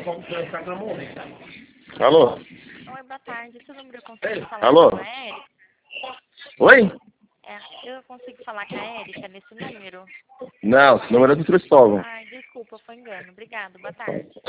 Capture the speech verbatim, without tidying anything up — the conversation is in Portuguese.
Alô? Oi, boa tarde. Esse número eu consigo falar Alô? com a Érica? Oi? É, eu consigo falar com a Érica nesse número? Não, esse número é do Cristóvão. Ai, desculpa, foi engano. Obrigado, boa tarde.